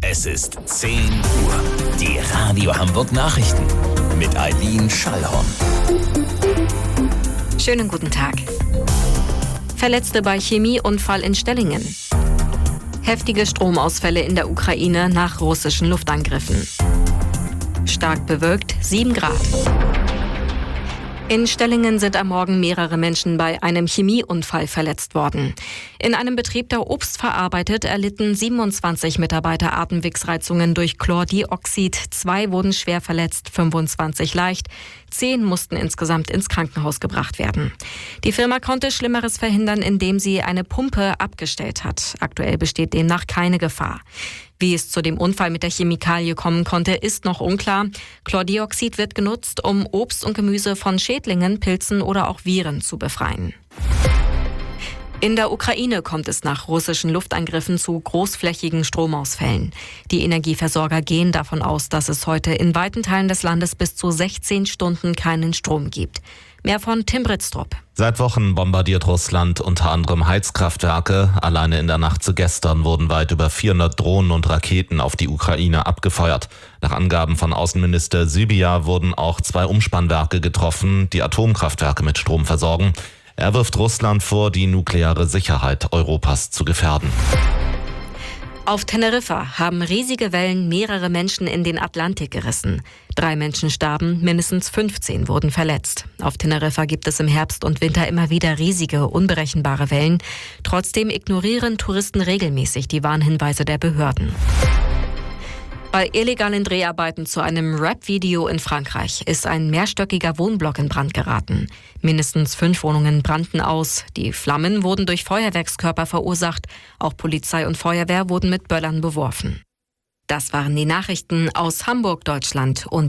Es ist 10 Uhr. Die Radio Hamburg Nachrichten mit Eileen Schallhorn. Schönen guten Tag. Verletzte bei Chemieunfall in Stellingen. Heftige Stromausfälle in der Ukraine nach russischen Luftangriffen. Stark bewölkt, 7 Grad. In Stellingen sind am Morgen mehrere Menschen bei einem Chemieunfall verletzt worden. In einem Betrieb, der Obst verarbeitet, erlitten 27 Mitarbeiter Atemwegsreizungen durch Chlordioxid. 2 wurden schwer verletzt, 25 leicht. 10 mussten insgesamt ins Krankenhaus gebracht werden. Die Firma konnte Schlimmeres verhindern, indem sie eine Pumpe abgestellt hat. Aktuell besteht demnach keine Gefahr. Wie es zu dem Unfall mit der Chemikalie kommen konnte, ist noch unklar. Chlordioxid wird genutzt, um Obst und Gemüse von Schädlingen, Pilzen oder auch Viren zu befreien. In der Ukraine kommt es nach russischen Luftangriffen zu großflächigen Stromausfällen. Die Energieversorger gehen davon aus, dass es heute in weiten Teilen des Landes bis zu 16 Stunden keinen Strom gibt. Mehr von Tim Britztrup. Seit Wochen bombardiert Russland unter anderem Heizkraftwerke. Alleine in der Nacht zu gestern wurden weit über 400 Drohnen und Raketen auf die Ukraine abgefeuert. Nach Angaben von Außenminister Sybiha wurden auch 2 Umspannwerke getroffen, die Atomkraftwerke mit Strom versorgen. Er wirft Russland vor, die nukleare Sicherheit Europas zu gefährden. Auf Teneriffa haben riesige Wellen mehrere Menschen in den Atlantik gerissen. 3 Menschen starben, mindestens 15 wurden verletzt. Auf Teneriffa gibt es im Herbst und Winter immer wieder riesige, unberechenbare Wellen. Trotzdem ignorieren Touristen regelmäßig die Warnhinweise der Behörden. Bei illegalen Dreharbeiten zu einem Rap-Video in Frankreich ist ein mehrstöckiger Wohnblock in Brand geraten. Mindestens 5 Wohnungen brannten aus. Die Flammen wurden durch Feuerwerkskörper verursacht. Auch Polizei und Feuerwehr wurden mit Böllern beworfen. Das waren die Nachrichten aus Hamburg, Deutschland und